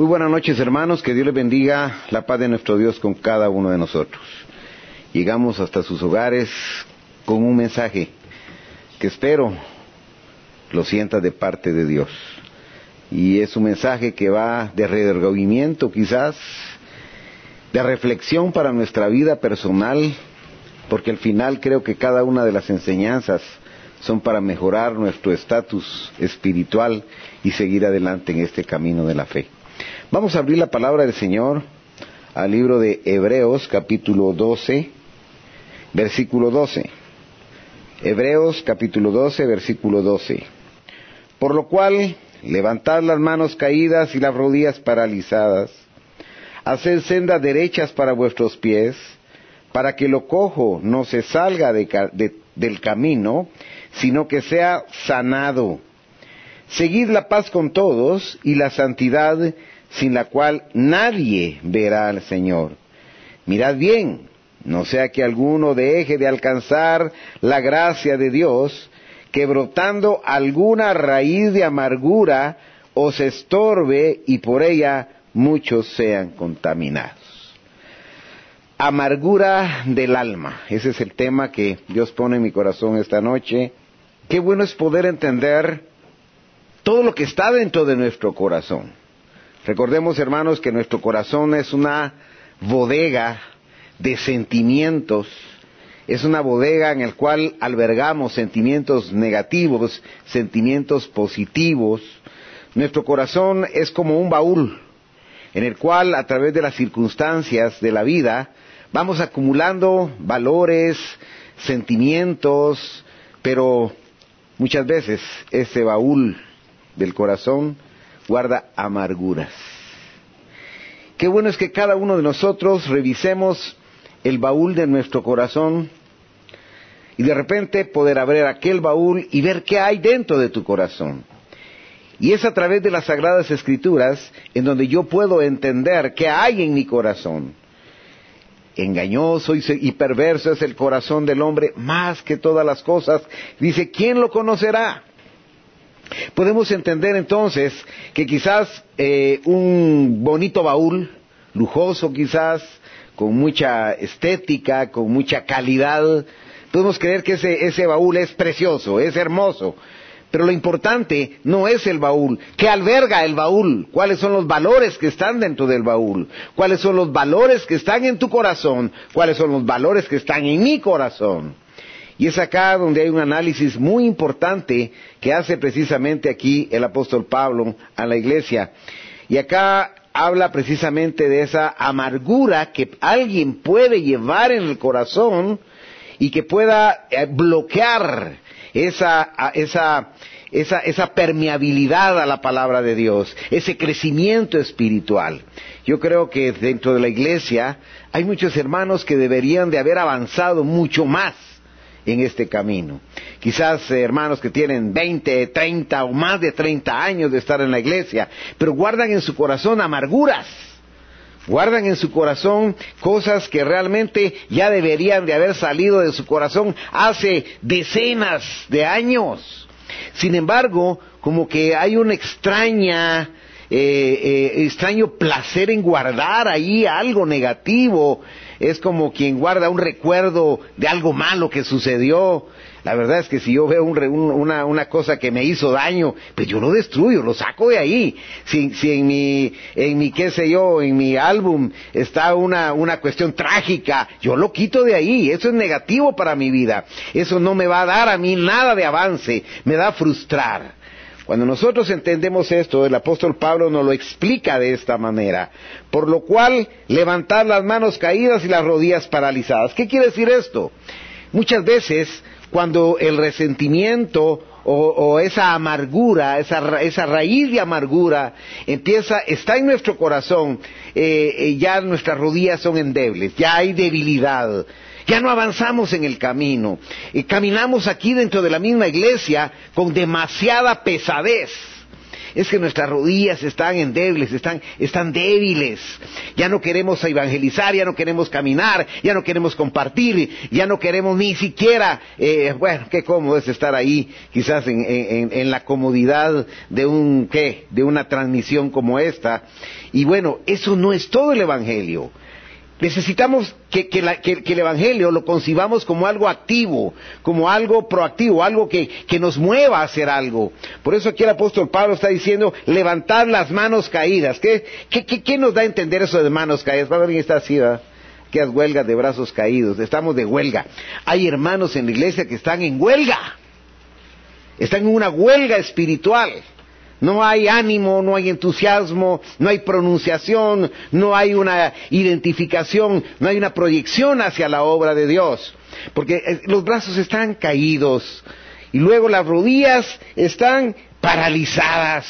Muy buenas noches, hermanos, que Dios les bendiga, la paz de nuestro Dios con cada uno de nosotros. Llegamos hasta sus hogares con un mensaje que espero lo sienta de parte de Dios. Y es un mensaje que va de redargüimiento quizás, de reflexión para nuestra vida personal, porque al final creo que cada una de las enseñanzas son para mejorar nuestro estatus espiritual y seguir adelante en este camino de la fe. Vamos a abrir la palabra del Señor al libro de Hebreos, capítulo 12, versículo 12. Hebreos, capítulo 12, versículo 12. Por lo cual, levantad las manos caídas y las rodillas paralizadas, haced sendas derechas para vuestros pies, para que lo cojo no se salga del camino, sino que sea sanado. Seguid la paz con todos y la santidad, sin la cual nadie verá al Señor. Mirad bien, no sea que alguno deje de alcanzar la gracia de Dios, que brotando alguna raíz de amargura os estorbe y por ella muchos sean contaminados. Amargura del alma, ese es el tema que Dios pone en mi corazón esta noche. Qué bueno es poder entender todo lo que está dentro de nuestro corazón. Recordemos, hermanos, que nuestro corazón es una bodega de sentimientos, es una bodega en la cual albergamos sentimientos negativos, sentimientos positivos. Nuestro corazón es como un baúl, en el cual a través de las circunstancias de la vida vamos acumulando valores, sentimientos, pero muchas veces ese baúl del corazón guarda amarguras. Qué bueno es que cada uno de nosotros revisemos el baúl de nuestro corazón y de repente poder abrir aquel baúl y ver qué hay dentro de tu corazón. Y es a través de las Sagradas Escrituras en donde yo puedo entender qué hay en mi corazón. Engañoso y perverso es el corazón del hombre más que todas las cosas. Dice, ¿quién lo conocerá? Podemos entender entonces que quizás un bonito baúl, lujoso quizás, con mucha estética, con mucha calidad, podemos creer que ese baúl es precioso, es hermoso. Pero lo importante no es el baúl. ¿Qué alberga el baúl? ¿Cuáles son los valores que están dentro del baúl? ¿Cuáles son los valores que están en tu corazón? ¿Cuáles son los valores que están en mi corazón? Y es acá donde hay un análisis muy importante que hace precisamente aquí el apóstol Pablo a la iglesia. Y acá habla precisamente de esa amargura que alguien puede llevar en el corazón y que pueda bloquear esa permeabilidad a la palabra de Dios, ese crecimiento espiritual. Yo creo que dentro de la iglesia hay muchos hermanos que deberían de haber avanzado mucho más en este camino. Quizás hermanos que tienen 20, 30 o más de 30 años de estar en la iglesia, pero guardan en su corazón amarguras, guardan en su corazón cosas que realmente ya deberían de haber salido de su corazón hace decenas de años. Sin embargo, como que hay un extraño placer en guardar ahí algo negativo. Es como quien guarda un recuerdo de algo malo que sucedió. La verdad es que si yo veo una cosa que me hizo daño, pues yo lo destruyo, lo saco de ahí. Si en mi qué sé yo, en mi álbum está una cuestión trágica, yo lo quito de ahí. Eso es negativo para mi vida. Eso no me va a dar a mí nada de avance, me da a frustrar. Cuando nosotros entendemos esto, el apóstol Pablo nos lo explica de esta manera. Por lo cual, levantad las manos caídas y las rodillas paralizadas. ¿Qué quiere decir esto? Muchas veces, cuando el resentimiento o esa amargura, esa raíz de amargura está en nuestro corazón, ya nuestras rodillas son endebles, ya hay debilidad. Ya no avanzamos en el camino. Caminamos aquí dentro de la misma iglesia con demasiada pesadez. es que nuestras rodillas están endebles, están débiles. Ya no queremos evangelizar, ya no queremos caminar, ya no queremos compartir, ya no queremos ni siquiera, bueno, qué cómodo es estar ahí, quizás en la comodidad de una transmisión como esta. Y bueno, eso no es todo el Evangelio. Necesitamos que el Evangelio lo concibamos como algo activo, como algo proactivo, algo que nos mueva a hacer algo. Por eso aquí el apóstol Pablo está diciendo, levantad las manos caídas. ¿Qué nos da a entender eso de manos caídas? Cuando alguien está así, ¿verdad? Que huelgas de brazos caídos, estamos de huelga. Hay hermanos en la iglesia que están en huelga. Están en una huelga espiritual. No hay ánimo, no hay entusiasmo, no hay pronunciación, no hay una identificación, no hay una proyección hacia la obra de Dios. Porque los brazos están caídos y luego las rodillas están paralizadas.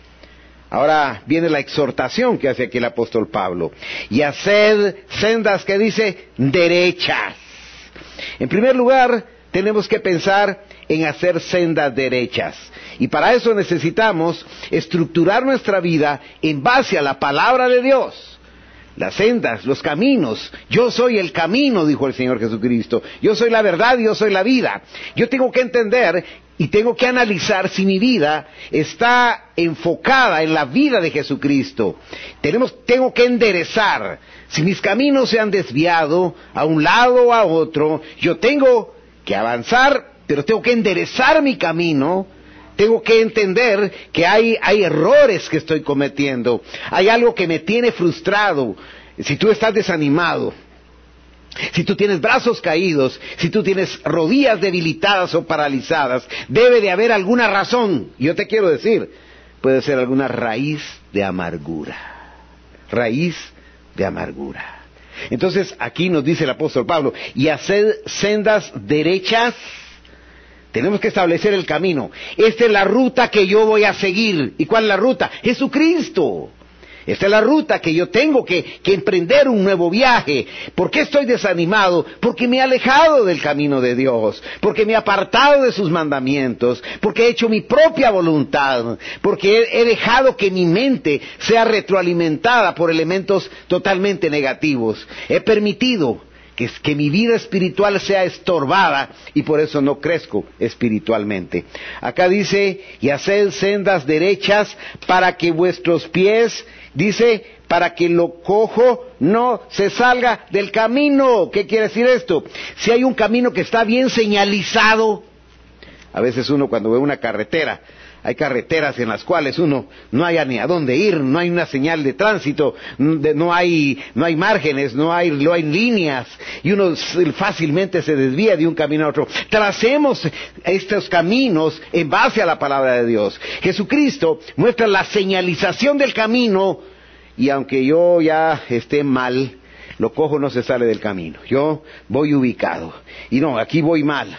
Ahora viene la exhortación que hace aquí el apóstol Pablo. Y haced sendas, que dice, derechas. En primer lugar, tenemos que pensar en hacer sendas derechas. Y para eso necesitamos estructurar nuestra vida en base a la palabra de Dios. Las sendas, los caminos. Yo soy el camino, dijo el Señor Jesucristo. Yo soy la verdad y yo soy la vida. Yo tengo que entender y tengo que analizar si mi vida está enfocada en la vida de Jesucristo. Tengo que enderezar. Si mis caminos se han desviado a un lado o a otro, yo tengo que avanzar, pero tengo que enderezar mi camino. Tengo que entender que hay errores que estoy cometiendo. Hay algo que me tiene frustrado. Si tú estás desanimado, si tú tienes brazos caídos, si tú tienes rodillas debilitadas o paralizadas, debe de haber alguna razón. Yo te quiero decir, puede ser alguna raíz de amargura. Raíz de amargura. Entonces aquí nos dice el apóstol Pablo, y haced sendas derechas. Tenemos que establecer el camino. Esta es la ruta que yo voy a seguir. ¿Y cuál es la ruta? Jesucristo. Esta es la ruta que yo tengo que emprender un nuevo viaje. ¿Por qué estoy desanimado? Porque me he alejado del camino de Dios. Porque me he apartado de sus mandamientos. Porque he hecho mi propia voluntad. Porque he dejado que mi mente sea retroalimentada por elementos totalmente negativos. He permitido que mi vida espiritual sea estorbada y por eso no crezco espiritualmente. Acá dice, y haced sendas derechas para que vuestros pies, dice, para que lo cojo no se salga del camino. ¿Qué quiere decir esto? Si hay un camino que está bien señalizado, a veces uno cuando ve una carretera, hay carreteras en las cuales uno no haya ni a dónde ir, no hay una señal de tránsito, no hay márgenes, no hay líneas, y uno fácilmente se desvía de un camino a otro. Tracemos estos caminos en base a la palabra de Dios. Jesucristo muestra la señalización del camino, y aunque yo ya esté mal, lo cojo no se sale del camino. Yo voy ubicado. Y no, aquí voy mal.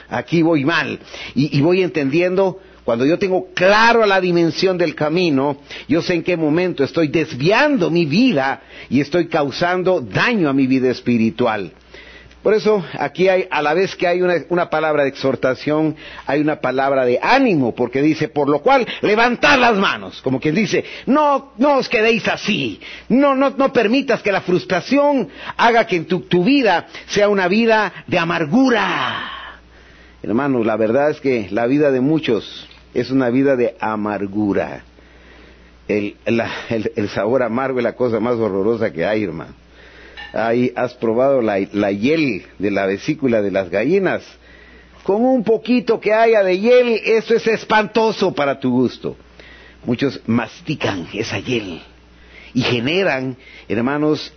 Y voy entendiendo. Cuando yo tengo claro la dimensión del camino, yo sé en qué momento estoy desviando mi vida y estoy causando daño a mi vida espiritual. Por eso aquí hay, a la vez que hay una palabra de exhortación, hay una palabra de ánimo, porque dice, por lo cual, levantad las manos, como quien dice, no os quedéis así, no permitas que la frustración haga que tu vida sea una vida de amargura. Hermanos, la verdad es que la vida de muchos es una vida de amargura. El sabor amargo es la cosa más horrorosa que hay, hermano. Ahí has probado la hiel de la vesícula de las gallinas. Con un poquito que haya de hiel, eso es espantoso para tu gusto. Muchos mastican esa hiel y generan, hermanos,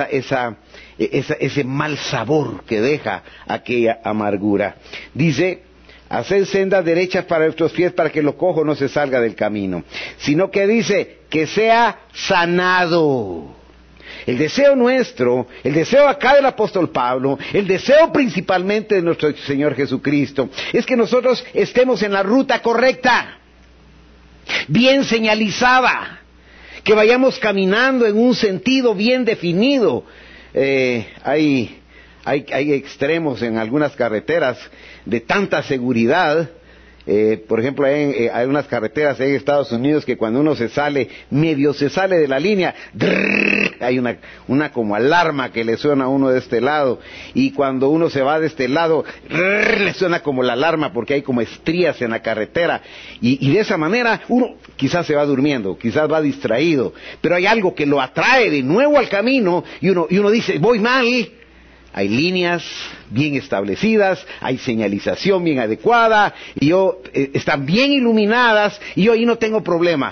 ese mal sabor que deja aquella amargura. Dice, haced sendas derechas para vuestros pies, para que lo cojo no se salga del camino. Sino que dice, que sea sanado. El deseo nuestro, el deseo acá del apóstol Pablo, el deseo principalmente de nuestro Señor Jesucristo, es que nosotros estemos en la ruta correcta, bien señalizada, que vayamos caminando en un sentido bien definido. Hay extremos en algunas carreteras de tanta seguridad, Por ejemplo, hay unas carreteras en Estados Unidos que cuando uno medio se sale de la línea, hay una como alarma que le suena a uno de este lado, y cuando uno se va de este lado, le suena como la alarma porque hay como estrías en la carretera, y de esa manera uno quizás se va durmiendo, quizás va distraído, pero hay algo que lo atrae de nuevo al camino, y uno dice, voy mal. Hay líneas bien establecidas, hay señalización bien adecuada, y están bien iluminadas, y yo ahí no tengo problema.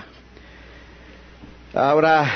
Ahora,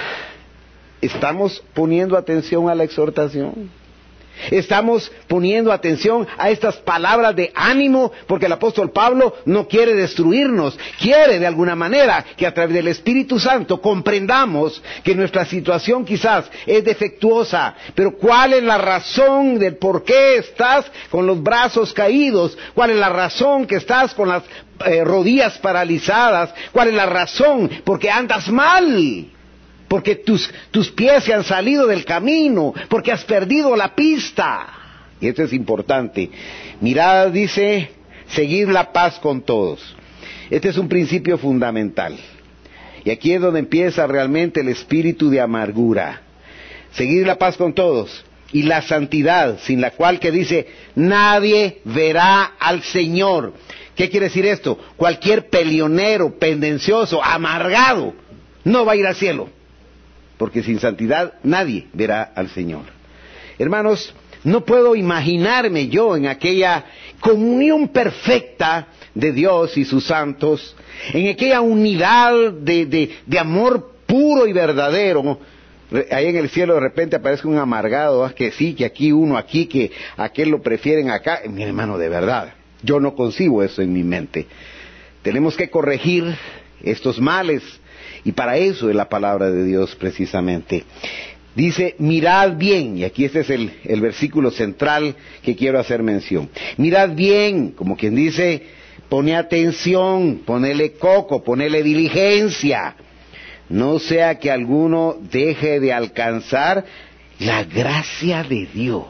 ¿estamos poniendo atención a la exhortación? ¿Estamos poniendo atención a estas palabras de ánimo? Porque el apóstol Pablo no quiere destruirnos, quiere de alguna manera que a través del Espíritu Santo comprendamos que nuestra situación quizás es defectuosa, pero ¿cuál es la razón del por qué estás con los brazos caídos? ¿Cuál es la razón que estás con las rodillas paralizadas? ¿Cuál es la razón? Porque andas mal. Porque tus pies se han salido del camino, porque has perdido la pista. Y esto es importante. Mirad, dice, seguid la paz con todos. Este es un principio fundamental. Y aquí es donde empieza realmente el espíritu de amargura. Seguid la paz con todos. Y la santidad, sin la cual que dice, nadie verá al Señor. ¿Qué quiere decir esto? Cualquier peleonero, pendencioso, amargado, no va a ir al cielo. Porque sin santidad nadie verá al Señor. Hermanos, no puedo imaginarme yo en aquella comunión perfecta de Dios y sus santos, en aquella unidad de amor puro y verdadero. Ahí en el cielo de repente aparece un amargado, que sí, que aquí uno, aquí, que aquel lo prefieren acá. Mi hermano, de verdad, yo no concibo eso en mi mente. Tenemos que corregir estos males. Y para eso es la palabra de Dios precisamente. Dice, mirad bien, y aquí este es el versículo central que quiero hacer mención. Mirad bien, como quien dice, pone atención, ponele coco, ponele diligencia. No sea que alguno deje de alcanzar la gracia de Dios.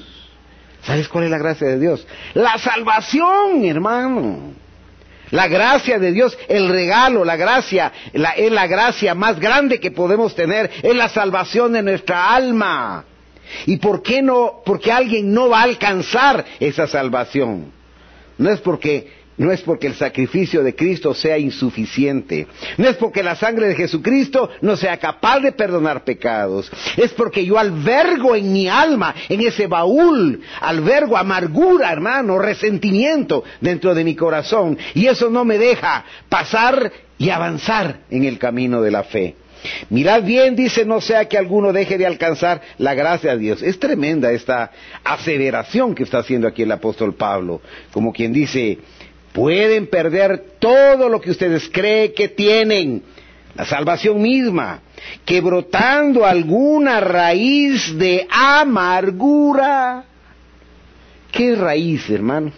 ¿Sabes cuál es la gracia de Dios? La salvación, hermano. La gracia de Dios, el regalo, la gracia, es la gracia más grande que podemos tener, es la salvación de nuestra alma. ¿Y por qué no? Porque alguien no va a alcanzar esa salvación. No es porque el sacrificio de Cristo sea insuficiente. No es porque la sangre de Jesucristo no sea capaz de perdonar pecados. Es porque yo albergo en mi alma, en ese baúl, albergo amargura, hermano, resentimiento dentro de mi corazón. Y eso no me deja pasar y avanzar en el camino de la fe. Mirad bien, dice, no sea que alguno deje de alcanzar la gracia de Dios. Es tremenda esta aseveración que está haciendo aquí el apóstol Pablo. Como quien dice, pueden perder todo lo que ustedes creen que tienen, la salvación misma, que brotando alguna raíz de amargura. ¿Qué raíz, hermano?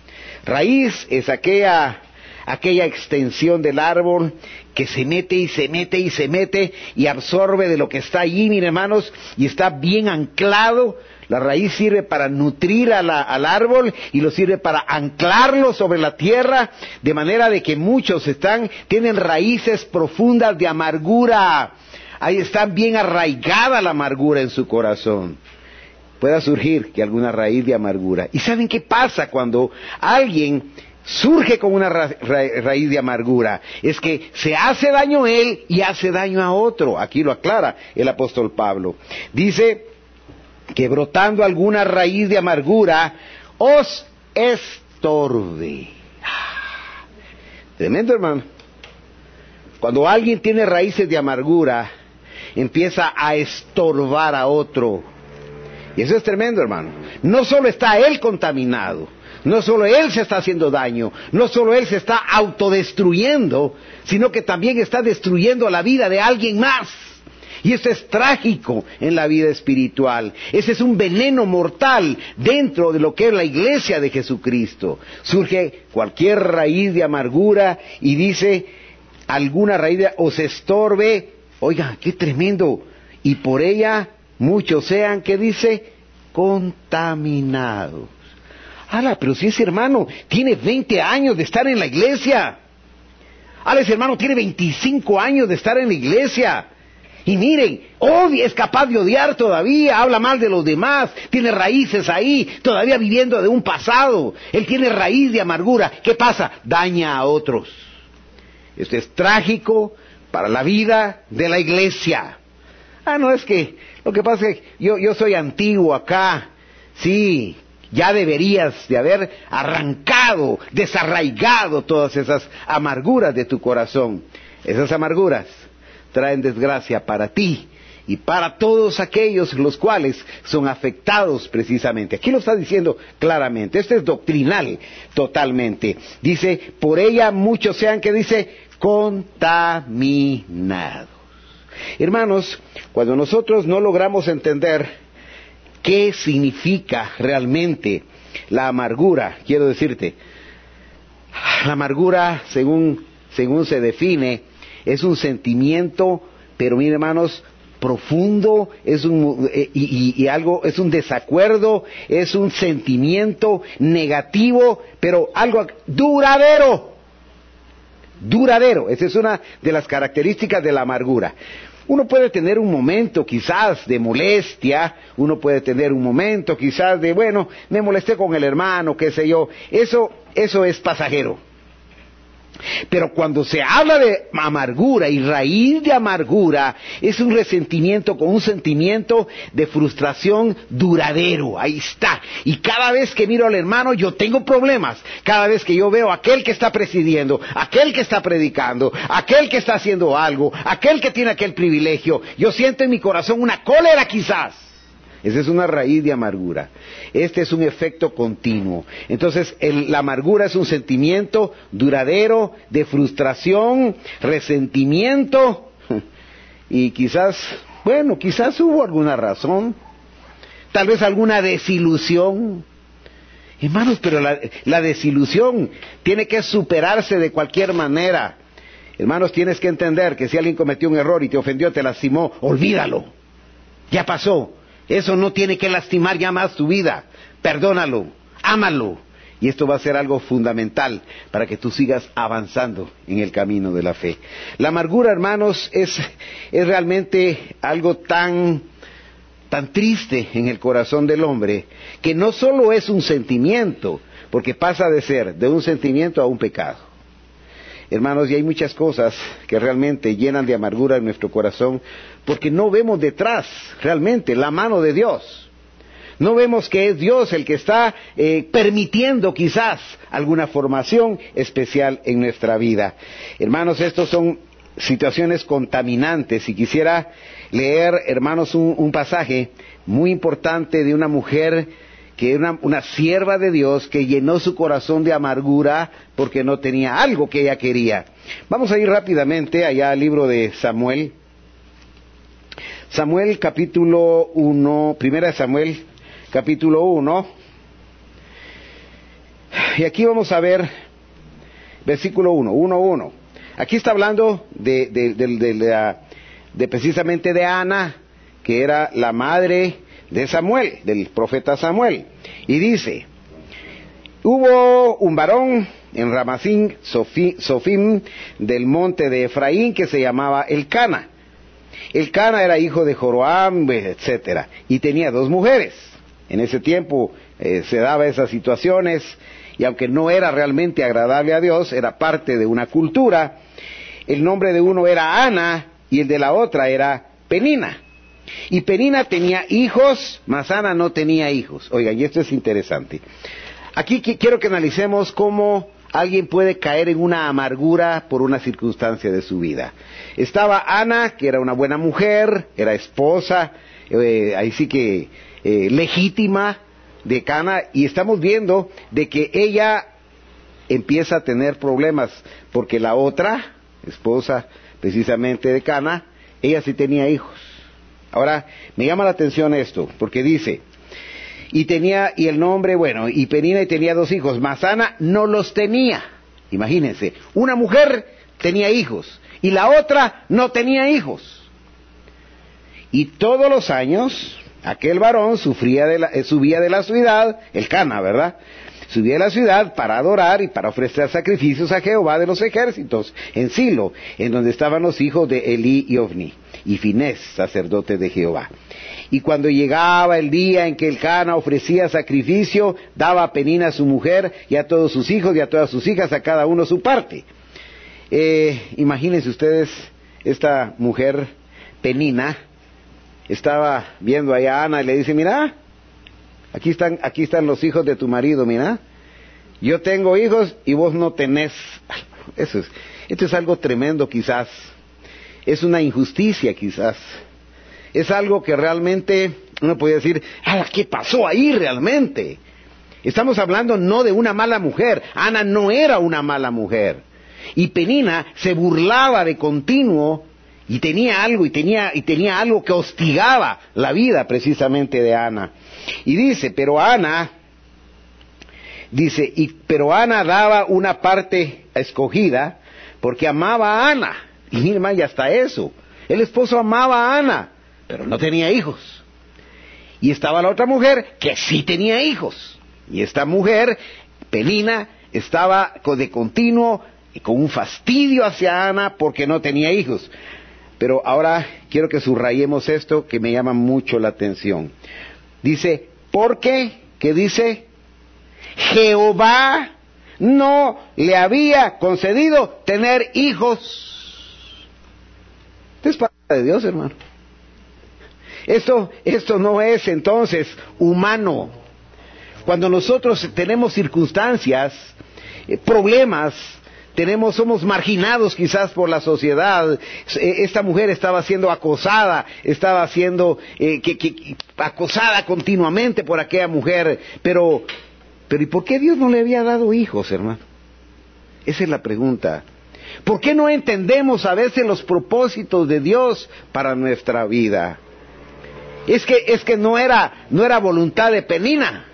Raíz es aquella extensión del árbol que se mete y se mete y se mete y absorbe de lo que está allí, miren hermanos, y está bien anclado. La raíz sirve para nutrir al árbol y lo sirve para anclarlo sobre la tierra, de manera de que muchos tienen raíces profundas de amargura. Ahí está bien arraigada la amargura en su corazón. Pueda surgir que alguna raíz de amargura. ¿Y saben qué pasa cuando alguien surge con una raíz de amargura? Es que se hace daño a él y hace daño a otro. Aquí lo aclara el apóstol Pablo. Dice que brotando alguna raíz de amargura os estorbe. Tremendo, hermano. Cuando alguien tiene raíces de amargura, empieza a estorbar a otro. Y eso es tremendo, hermano. No solo está él contaminado, no solo él se está haciendo daño, no solo él se está autodestruyendo, sino que también está destruyendo la vida de alguien más. Y eso es trágico en la vida espiritual. Ese es un veneno mortal dentro de lo que es la iglesia de Jesucristo. Surge cualquier raíz de amargura y dice, alguna raíz os estorbe. Oiga, qué tremendo. Y por ella muchos sean, ¿qué dice? Contaminados. ala, pero si ese hermano tiene 20 años de estar en la iglesia. Ala, ese hermano tiene 25 años de estar en la iglesia. Y miren, odia, es capaz de odiar todavía, habla mal de los demás, tiene raíces ahí, todavía viviendo de un pasado. Él tiene raíz de amargura. ¿Qué pasa? Daña a otros. Esto es trágico para la vida de la iglesia. No, es que lo que pasa es que yo soy antiguo acá. Sí, ya deberías de haber arrancado, desarraigado todas esas amarguras de tu corazón. Esas amarguras traen desgracia para ti y para todos aquellos los cuales son afectados precisamente. Aquí lo está diciendo claramente. Esto es doctrinal totalmente. Dice, por ella muchos sean, que dice, contaminados. Hermanos, cuando nosotros no logramos entender qué significa realmente la amargura, quiero decirte, la amargura, según se define, es un sentimiento, pero miren, hermanos, profundo, es un desacuerdo, es un sentimiento negativo, pero algo duradero. Duradero, esa es una de las características de la amargura. Uno puede tener un momento quizás de molestia, uno puede tener un momento quizás de, bueno, me molesté con el hermano, qué sé yo, eso es pasajero. Pero cuando se habla de amargura y raíz de amargura, es un resentimiento con un sentimiento de frustración duradero. Ahí está. Y cada vez que miro al hermano, yo tengo problemas. Cada vez que yo veo a aquel que está presidiendo, aquel que está predicando, aquel que está haciendo algo, aquel que tiene aquel privilegio, yo siento en mi corazón una cólera quizás. Esa es una raíz de amargura. Este es un efecto continuo. Entonces, la amargura es un sentimiento duradero de frustración, resentimiento, y quizás hubo alguna razón, tal vez alguna desilusión. Hermanos, pero la desilusión tiene que superarse de cualquier manera. Hermanos, tienes que entender que si alguien cometió un error y te ofendió, te lastimó, olvídalo. Ya pasó. Eso no tiene que lastimar ya más tu vida. Perdónalo, ámalo. Y esto va a ser algo fundamental para que tú sigas avanzando en el camino de la fe. La amargura, hermanos, es realmente algo tan triste en el corazón del hombre, que no solo es un sentimiento, porque pasa de ser de un sentimiento a un pecado. Hermanos, y hay muchas cosas que realmente llenan de amargura en nuestro corazón, porque no vemos detrás realmente la mano de Dios. No vemos que es Dios el que está permitiendo quizás alguna formación especial en nuestra vida. Hermanos, estos son situaciones contaminantes, y quisiera leer, hermanos, un pasaje muy importante de una mujer que era una sierva de Dios, que llenó su corazón de amargura porque no tenía algo que ella quería. Vamos a ir rápidamente allá al libro de Samuel. Samuel capítulo 1, primera de Samuel capítulo 1. Y aquí vamos a ver versículo 1. Aquí está hablando de precisamente de Ana, que era la madre de Samuel, del profeta Samuel. Y dice, hubo un varón en Ramacín, Sofim, del monte de Efraín, que se llamaba Elcana. Elcana era hijo de Joroam, etcétera, y tenía 2 mujeres. En ese tiempo se daba esas situaciones, y aunque no era realmente agradable a Dios, era parte de una cultura. El nombre de uno era Ana, y el de la otra era Penina. Y Penina tenía hijos, mas Ana no tenía hijos. Oigan, y esto es interesante. Aquí quiero que analicemos cómo alguien puede caer en una amargura por una circunstancia de su vida. Estaba Ana, que era una buena mujer, era esposa, ahí sí que legítima de Cana, y estamos viendo de que ella empieza a tener problemas, porque la otra esposa precisamente de Cana, ella sí tenía hijos. Ahora, me llama la atención esto, porque dice, y el nombre, bueno, y Penina tenía 2 hijos, mas Ana no los tenía. Imagínense, una mujer tenía hijos, y la otra no tenía hijos. Y todos los años, aquel varón subía de la ciudad, Elcana, ¿verdad? subía a la ciudad para adorar y para ofrecer sacrificios a Jehová de los ejércitos, en Silo, en donde estaban los hijos de Elí y Ofni, y Finés, sacerdote de Jehová. Y cuando llegaba el día en que Elcana ofrecía sacrificio, daba a Penina a su mujer, y a todos sus hijos y a todas sus hijas, a cada uno su parte. Imagínense ustedes, esta mujer, Penina, estaba viendo allá a Ana y le dice, mira, aquí están los hijos de tu marido, mira, yo tengo hijos y vos no tenés. Esto es algo tremendo quizás, es una injusticia quizás, es algo que realmente uno puede decir, ¿qué pasó ahí realmente? Estamos hablando no de una mala mujer, Ana no era una mala mujer, y Penina se burlaba de continuo, y tenía algo que hostigaba la vida precisamente de Ana. Y dice, pero Ana daba una parte escogida porque amaba a Ana. Y mira, y hasta eso, el esposo amaba a Ana, pero no tenía hijos. Y estaba la otra mujer que sí tenía hijos. Y esta mujer, Penina, estaba de continuo y con un fastidio hacia Ana porque no tenía hijos. Pero ahora quiero que subrayemos esto que me llama mucho la atención. Dice, porque, ¿qué dice? Jehová no le había concedido tener hijos. Esto es palabra de Dios, hermano. Esto no es entonces humano. Cuando nosotros tenemos circunstancias, problemas, somos marginados quizás por la sociedad. Esta mujer estaba siendo acosada, estaba siendo acosada continuamente por aquella mujer, pero ¿y por qué Dios no le había dado hijos, hermano? Esa es la pregunta. ¿Por qué no entendemos a veces los propósitos de Dios para nuestra vida? Es que no era voluntad de Penina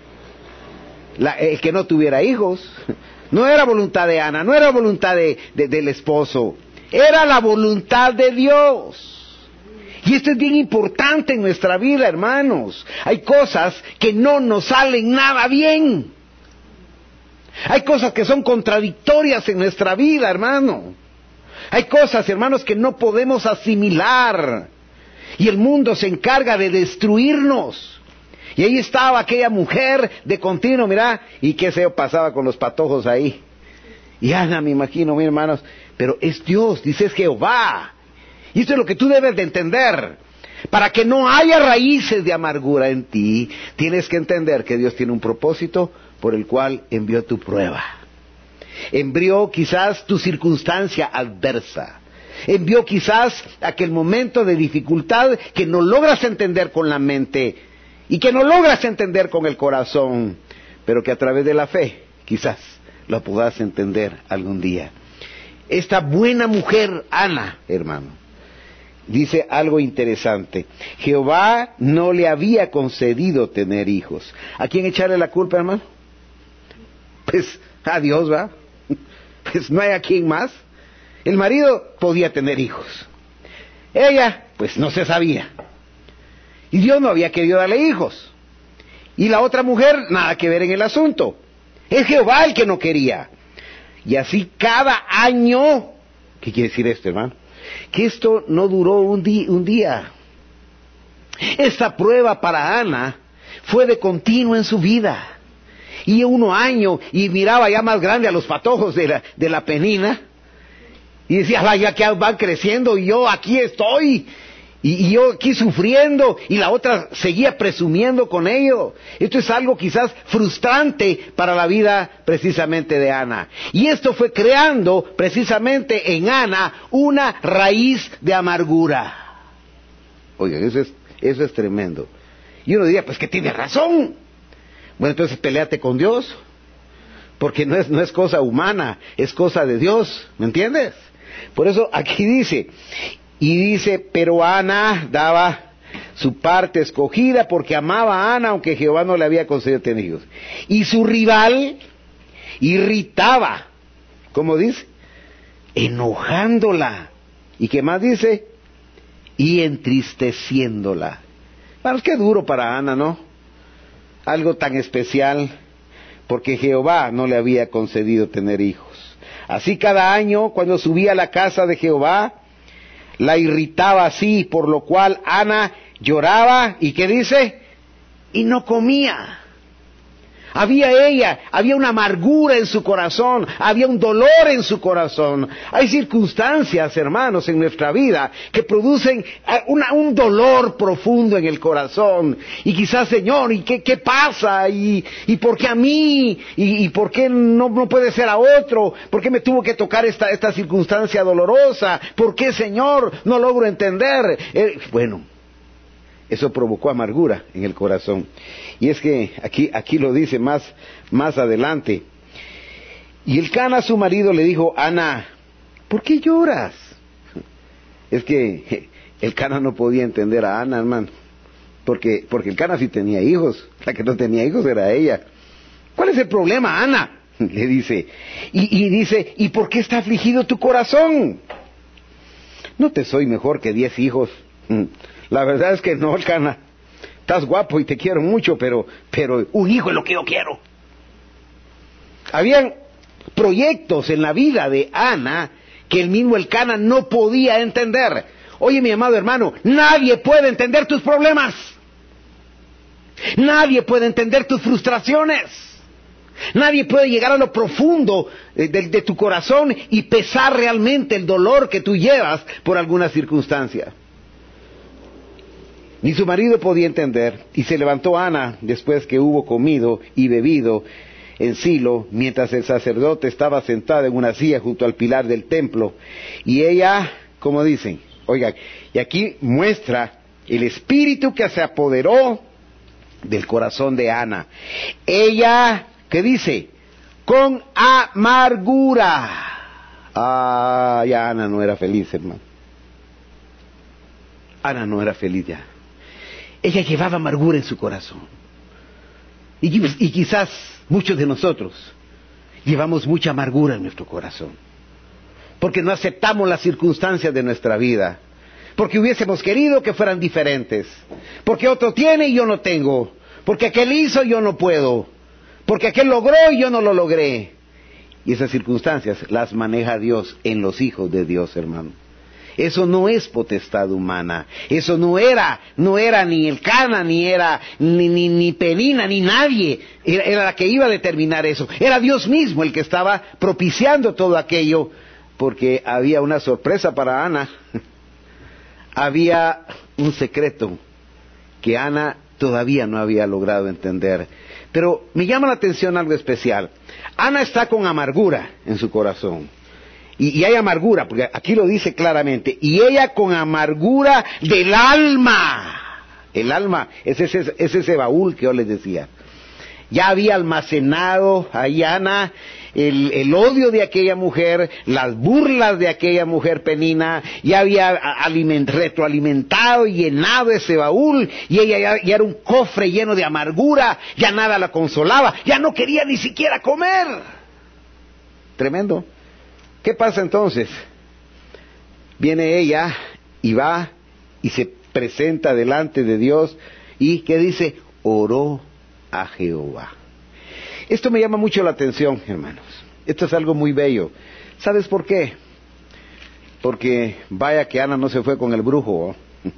el que no tuviera hijos. No era voluntad de Ana, no era voluntad del esposo, era la voluntad de Dios. Y esto es bien importante en nuestra vida, hermanos. Hay cosas que no nos salen nada bien. Hay cosas que son contradictorias en nuestra vida, hermano. Hay cosas, hermanos, que no podemos asimilar. Y el mundo se encarga de destruirnos. Y ahí estaba aquella mujer de continuo, mira, y qué se pasaba con los patojos ahí. Y Ana, me imagino, mis hermanos, pero es Dios, dice es Jehová. Y esto es lo que tú debes de entender. Para que no haya raíces de amargura en ti, tienes que entender que Dios tiene un propósito por el cual envió tu prueba. Envió quizás tu circunstancia adversa. Envió quizás aquel momento de dificultad que no logras entender con la mente y que no logras entender con el corazón, pero que a través de la fe quizás lo puedas entender algún día. Esta buena mujer, Ana, hermano, dice algo interesante. Jehová no le había concedido tener hijos. ¿A quién echarle la culpa, hermano? Pues a Dios, ¿va? Pues no hay a quién más. El marido podía tener hijos. Ella, pues no se sabía. Y Dios no había querido darle hijos. Y la otra mujer, nada que ver en el asunto. Es Jehová el que no quería. Y así cada año. ¿Qué quiere decir esto, hermano? Que esto no duró un día. Esta prueba para Ana fue de continuo en su vida. Y 1 año, y miraba ya más grande a los patojos de la Penina. Y decía, ya que van creciendo, y yo aquí estoy. Y yo aquí sufriendo, y la otra seguía presumiendo con ello. Esto es algo quizás frustrante para la vida precisamente de Ana. Y esto fue creando precisamente en Ana una raíz de amargura. Oigan, eso es tremendo. Y uno diría, pues que tiene razón. Bueno, entonces peleate con Dios. Porque no es cosa humana, es cosa de Dios. ¿Me entiendes? Por eso aquí dice... Y dice, pero Ana daba su parte escogida porque amaba a Ana, aunque Jehová no le había concedido tener hijos. Y su rival irritaba, ¿cómo dice? Enojándola. ¿Y qué más dice? Y entristeciéndola. Bueno, qué duro para Ana, ¿no? Algo tan especial. porque Jehová no le había concedido tener hijos. Así cada año, cuando subía a la casa de Jehová, la irritaba así, por lo cual Ana lloraba, ¿y qué dice? Y no comía. Había una amargura en su corazón, había un dolor en su corazón. Hay circunstancias, hermanos, en nuestra vida que producen un dolor profundo en el corazón. Y quizás, Señor, ¿y qué pasa? ¿Y por qué a mí? ¿Y por qué no puede ser a otro? ¿Por qué me tuvo que tocar esta circunstancia dolorosa? ¿Por qué, Señor? No logro entender. Eso provocó amargura en el corazón. Y es que aquí lo dice más adelante. Y Elcana, su marido, le dijo: Ana, ¿por qué lloras? Es que Elcana no podía entender a Ana, hermano. Porque Elcana sí tenía hijos. La que no tenía hijos era ella. ¿Cuál es el problema, Ana? Le dice. Y dice: ¿y por qué está afligido tu corazón? ¿No te soy mejor que 10 hijos? La verdad es que no, Elcana. Estás guapo y te quiero mucho, pero un hijo es lo que yo quiero. Habían proyectos en la vida de Ana que el mismo Elcana no podía entender. Oye, mi amado hermano, nadie puede entender tus problemas. Nadie puede entender tus frustraciones. Nadie puede llegar a lo profundo de tu corazón y pesar realmente el dolor que tú llevas por alguna circunstancia. Ni su marido podía entender, y se levantó Ana después que hubo comido y bebido en Silo, mientras el sacerdote estaba sentado en una silla junto al pilar del templo. Y ella, como dicen, oigan, y aquí muestra el espíritu que se apoderó del corazón de Ana. Ella, ¿qué dice? Con amargura. Ya Ana no era feliz, hermano. Ana no era feliz ya. Ella llevaba amargura en su corazón. Y quizás muchos de nosotros llevamos mucha amargura en nuestro corazón. Porque no aceptamos las circunstancias de nuestra vida. Porque hubiésemos querido que fueran diferentes. Porque otro tiene y yo no tengo. Porque aquel hizo y yo no puedo. Porque aquel logró y yo no lo logré. Y esas circunstancias las maneja Dios en los hijos de Dios, hermano. Eso no es potestad humana. Eso no era ni Elcana, ni Penina, ni nadie. Era la que iba a determinar eso. Era Dios mismo el que estaba propiciando todo aquello, porque había una sorpresa para Ana. Había un secreto que Ana todavía no había logrado entender. Pero me llama la atención algo especial. Ana está con amargura en su corazón. Y hay amargura, porque aquí lo dice claramente. Y ella con amargura del alma. El alma es ese baúl que yo les decía. Ya había almacenado ahí Ana el odio de aquella mujer, las burlas de aquella mujer Penina. Ya había retroalimentado y llenado ese baúl. Y ella ya era un cofre lleno de amargura. Ya nada la consolaba. Ya no quería ni siquiera comer. Tremendo. ¿Qué pasa entonces? Viene ella y va y se presenta delante de Dios y ¿qué dice? Oró a Jehová. Esto me llama mucho la atención, hermanos. Esto es algo muy bello. ¿Sabes por qué? Porque vaya que Ana no se fue con el brujo.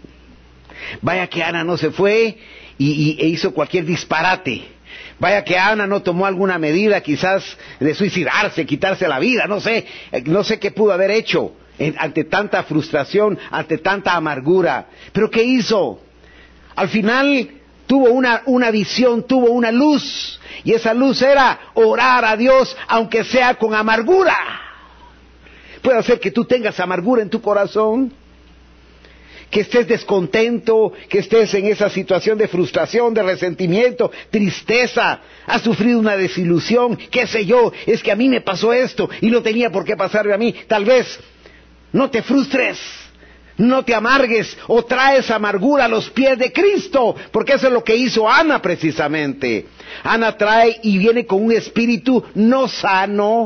Vaya que Ana no se fue e hizo cualquier disparate. Vaya que Ana no tomó alguna medida quizás de suicidarse, quitarse la vida, no sé qué pudo haber hecho ante tanta frustración, ante tanta amargura. Pero ¿qué hizo? Al final tuvo una visión, tuvo una luz, y esa luz era orar a Dios aunque sea con amargura. Puede ser que tú tengas amargura en tu corazón, que estés descontento, que estés en esa situación de frustración, de resentimiento, tristeza, has sufrido una desilusión, qué sé yo, es que a mí me pasó esto y no tenía por qué pasarme a mí. Tal vez no te frustres, no te amargues o traes amargura a los pies de Cristo, porque eso es lo que hizo Ana precisamente. Ana trae y viene con un espíritu no sano.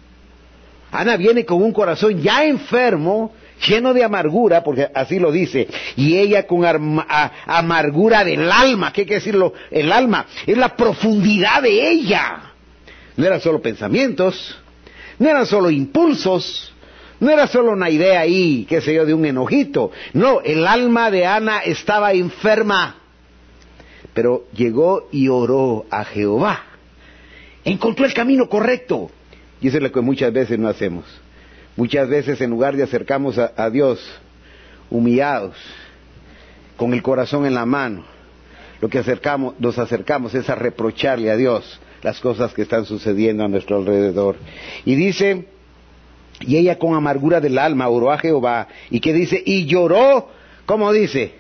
Ana viene con un corazón ya enfermo, lleno de amargura, porque así lo dice, y ella con amargura del alma. ¿Qué quiere decirlo? El alma es la profundidad de ella. No eran solo pensamientos, no eran solo impulsos, no era solo una idea ahí, qué sé yo, de un enojito. No, el alma de Ana estaba enferma. Pero llegó y oró a Jehová. Encontró el camino correcto. Y eso es lo que muchas veces no hacemos. Muchas veces en lugar de acercarnos a Dios humillados, con el corazón en la mano, lo que nos acercamos es a reprocharle a Dios las cosas que están sucediendo a nuestro alrededor. Y dice, y ella con amargura del alma oró a Jehová, y que dice, y lloró, ¿cómo dice?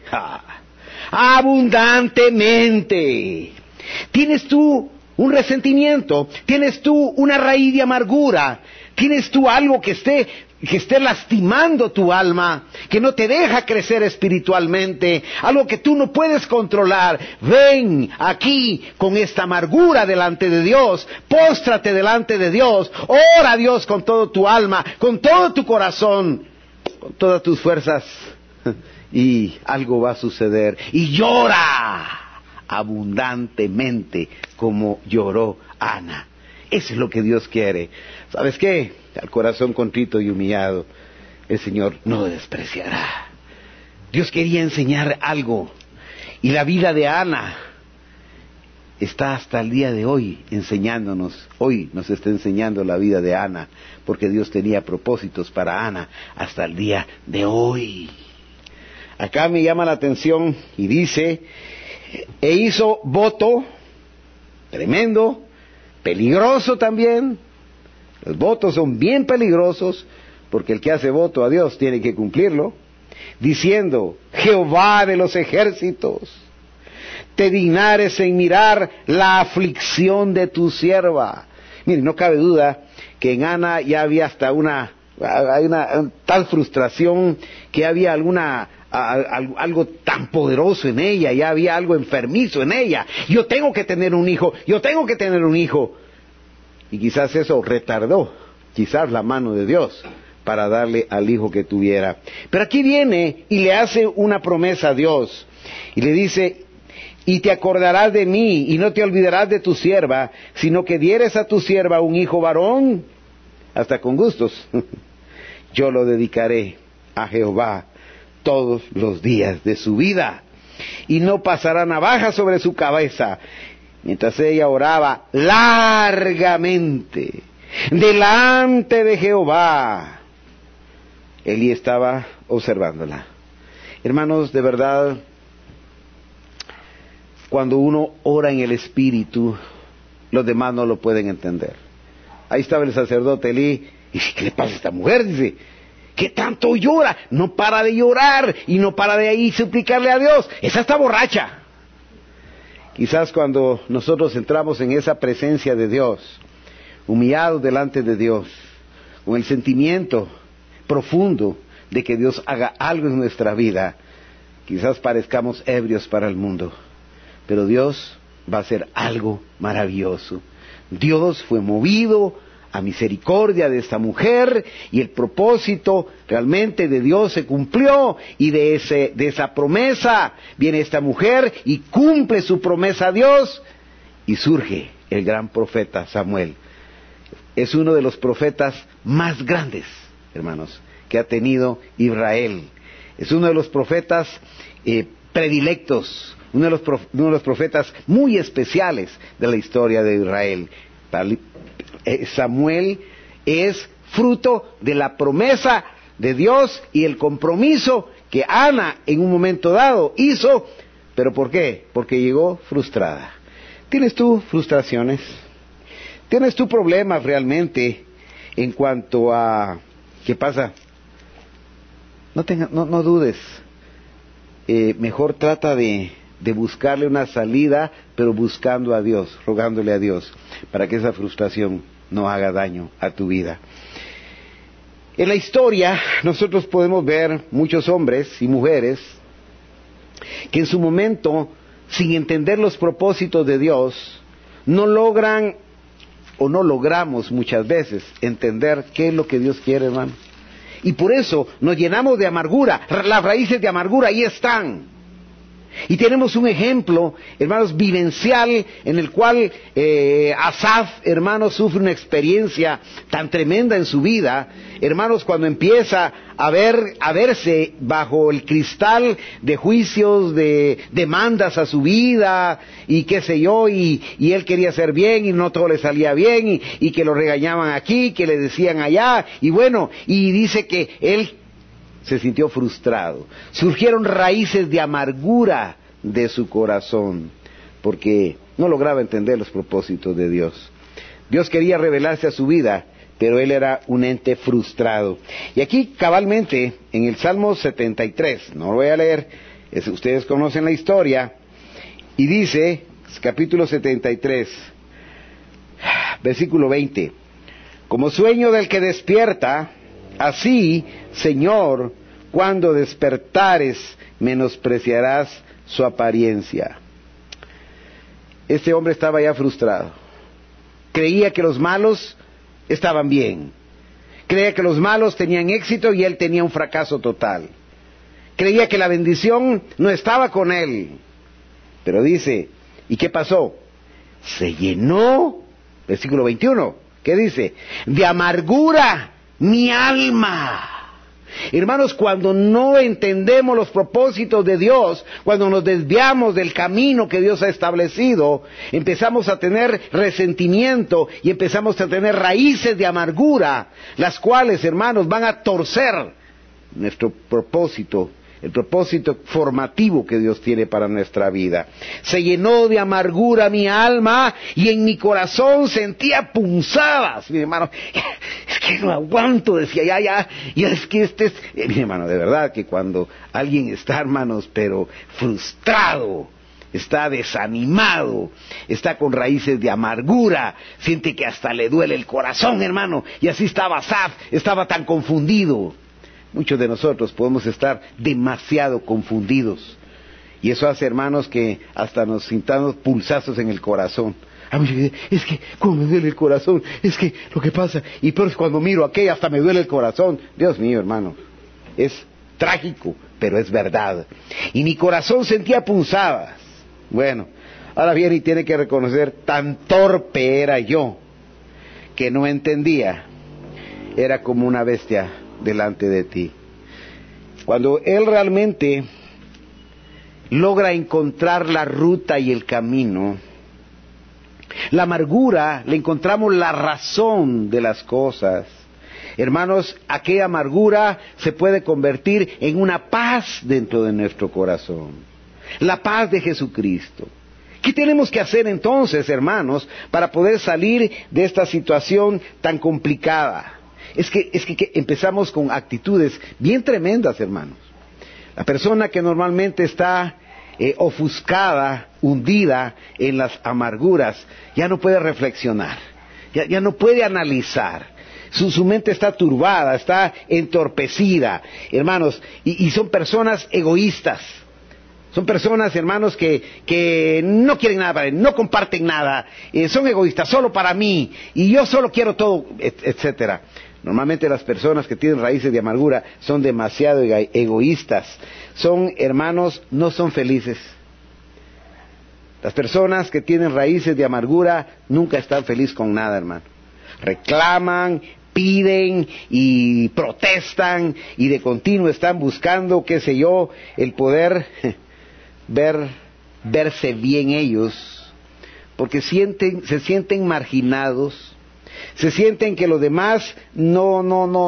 Abundantemente. ¿Tienes tú un resentimiento? ¿Tienes tú una raíz de amargura? ¿Tienes tú algo que esté lastimando tu alma, que no te deja crecer espiritualmente, algo que tú no puedes controlar? Ven aquí con esta amargura delante de Dios, póstrate delante de Dios, ora a Dios con todo tu alma, con todo tu corazón, con todas tus fuerzas, y algo va a suceder. Y llora abundantemente como lloró Ana. Eso es lo que Dios quiere. ¿Sabes qué? Al corazón contrito y humillado, el Señor no despreciará. Dios quería enseñar algo. Y la vida de Ana está hasta el día de hoy enseñándonos. Hoy nos está enseñando la vida de Ana, porque Dios tenía propósitos para Ana hasta el día de hoy. Acá me llama la atención y dice, e hizo voto, tremendo, peligroso también. Los votos son bien peligrosos, porque el que hace voto a Dios tiene que cumplirlo, diciendo, Jehová de los ejércitos, te dignares en mirar la aflicción de tu sierva. Mire, no cabe duda que en Ana ya había hasta una tal frustración, que había algo tan poderoso en ella, ya había algo enfermizo en ella. Yo tengo que tener un hijo. Y quizás eso retardó, quizás la mano de Dios, para darle al hijo que tuviera. Pero aquí viene y le hace una promesa a Dios, y le dice, y te acordarás de mí, y no te olvidarás de tu sierva, sino que dieres a tu sierva un hijo varón, hasta con gustos. Yo lo dedicaré a Jehová todos los días de su vida, y no pasará navaja sobre su cabeza. Mientras ella oraba largamente delante de Jehová, Elí estaba observándola. Hermanos, de verdad, cuando uno ora en el Espíritu, los demás no lo pueden entender. Ahí estaba el sacerdote Elí, y dice, ¿qué le pasa a esta mujer? Dice, ¿qué tanto llora? No para de llorar, y no para de ahí suplicarle a Dios. Esa está borracha. Quizás cuando nosotros entramos en esa presencia de Dios, humillados delante de Dios, con el sentimiento profundo de que Dios haga algo en nuestra vida, quizás parezcamos ebrios para el mundo, pero Dios va a hacer algo maravilloso. Dios fue movido a misericordia de esta mujer, y el propósito realmente de Dios se cumplió, y de esa promesa viene esta mujer y cumple su promesa a Dios, y surge el gran profeta Samuel. Es uno de los profetas más grandes, hermanos, que ha tenido Israel. Es uno de los profetas predilectos, uno de los profetas muy especiales de la historia de Israel. Samuel es fruto de la promesa de Dios y el compromiso que Ana en un momento dado hizo. ¿Pero por qué? Porque llegó frustrada. ¿Tienes tú frustraciones? ¿Tienes tú problemas realmente en cuanto a qué pasa? No dudes. Mejor trata de buscarle una salida, pero buscando a Dios, rogándole a Dios, para que esa frustración no haga daño a tu vida. En la historia nosotros podemos ver muchos hombres y mujeres que en su momento, sin entender los propósitos de Dios, no logran o no logramos muchas veces entender qué es lo que Dios quiere, hermano. Y por eso nos llenamos de amargura. Las raíces de amargura ahí están. Y tenemos un ejemplo, hermanos, vivencial, en el cual Asaf, hermanos, sufre una experiencia tan tremenda en su vida, hermanos, cuando empieza a verse bajo el cristal de juicios, de demandas a su vida, y qué sé yo, y él quería hacer bien, y no todo le salía bien, y que lo regañaban aquí, que le decían allá, y bueno, y dice que él se sintió frustrado. Surgieron raíces de amargura de su corazón, porque no lograba entender los propósitos de Dios. Dios quería revelarse a su vida, pero él era un ente frustrado. Y aquí cabalmente, en el Salmo 73, no lo voy a leer, ustedes conocen la historia, y dice, capítulo 73, versículo 20, como sueño del que despierta, así, Señor, cuando despertares, menospreciarás su apariencia. Este hombre estaba ya frustrado. Creía que los malos estaban bien. Creía que los malos tenían éxito y él tenía un fracaso total. Creía que la bendición no estaba con él. Pero dice, ¿y qué pasó? Se llenó, versículo 21, ¿qué dice? De amargura mi alma. Hermanos, cuando no entendemos los propósitos de Dios, cuando nos desviamos del camino que Dios ha establecido, empezamos a tener resentimiento y empezamos a tener raíces de amargura, las cuales, hermanos, van a torcer nuestro propósito, el propósito formativo que Dios tiene para nuestra vida. Se llenó de amargura mi alma y en mi corazón sentía punzadas. Mi hermano, es que no aguanto, decía, ya es que mi hermano, de verdad que cuando alguien está, hermanos, pero frustrado, está desanimado, está con raíces de amargura, siente que hasta le duele el corazón, hermano, y así estaba Asaf, estaba tan confundido. Muchos de nosotros podemos estar demasiado confundidos. Y eso hace, hermanos, que hasta nos sintamos pulsazos en el corazón. Es que, ¿cómo me duele el corazón? Es que, lo que pasa, y peor es cuando miro aquello, hasta me duele el corazón. Dios mío, hermano, es trágico, pero es verdad. Y mi corazón sentía punzadas. Bueno, ahora viene y tiene que reconocer, tan torpe era yo, que no entendía. Era como una bestia delante de ti. Cuando él realmente logra encontrar la ruta y el camino, la amargura, le encontramos la razón de las cosas. Hermanos, aquella amargura se puede convertir en una paz dentro de nuestro corazón. La paz de Jesucristo. ¿Qué tenemos que hacer entonces, hermanos, para poder salir de esta situación tan complicada? Es que empezamos con actitudes bien tremendas, hermanos. La persona que normalmente está ofuscada, hundida en las amarguras, ya no puede reflexionar, ya no puede analizar. Su mente está turbada, está entorpecida, hermanos, y son personas egoístas. Son personas, hermanos, que no quieren nada para él, no comparten nada, son egoístas, solo para mí, y yo solo quiero todo, etcétera. Normalmente las personas que tienen raíces de amargura son demasiado egoístas. Son, hermanos, no son felices. Las personas que tienen raíces de amargura nunca están felices con nada, hermano. Reclaman, piden y protestan y de continuo están buscando, qué sé yo, el poder verse bien ellos, porque se sienten marginados. Se sienten que los demás no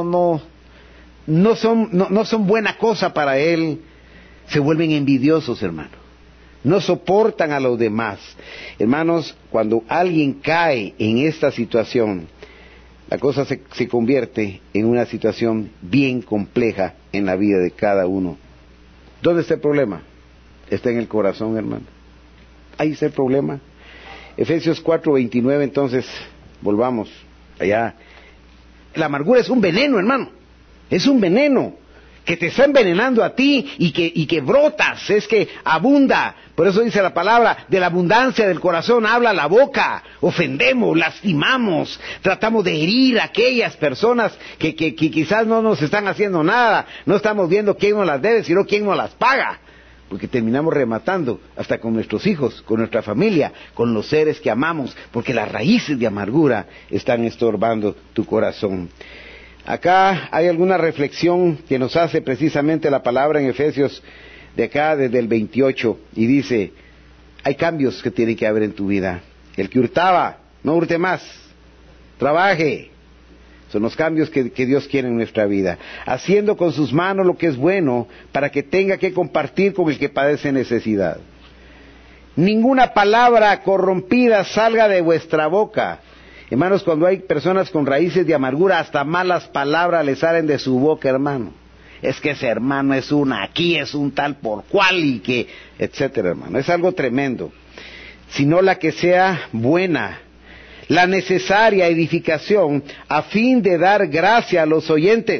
son buena cosa para él. Se vuelven envidiosos, hermano. No soportan a los demás. Hermanos, cuando alguien cae en esta situación, la cosa se convierte en una situación bien compleja en la vida de cada uno. ¿Dónde está el problema? Está en el corazón, hermano. Ahí está el problema. Efesios 4:29, entonces, volvamos allá. La amargura es un veneno, hermano. Es un veneno que te está envenenando a ti y que brotas, es que abunda. Por eso dice la palabra, de la abundancia del corazón habla la boca. Ofendemos, lastimamos, tratamos de herir a aquellas personas que quizás no nos están haciendo nada. No estamos viendo quién nos las debe, sino quién nos las paga. porque terminamos rematando hasta con nuestros hijos, con nuestra familia, con los seres que amamos, porque las raíces de amargura están estorbando tu corazón. Acá hay alguna reflexión que nos hace precisamente la palabra en Efesios de acá desde el 28, y dice, hay cambios que tiene que haber en tu vida. El que hurtaba, no hurte más, trabaje. Son los cambios que Dios quiere en nuestra vida. Haciendo con sus manos lo que es bueno, para que tenga que compartir con el que padece necesidad. Ninguna palabra corrompida salga de vuestra boca. Hermanos, cuando hay personas con raíces de amargura, hasta malas palabras le salen de su boca, hermano. Es que ese hermano es aquí es un tal por cual y que, etcétera, hermano. Es algo tremendo. Sino la que sea buena, la necesaria edificación a fin de dar gracia a los oyentes.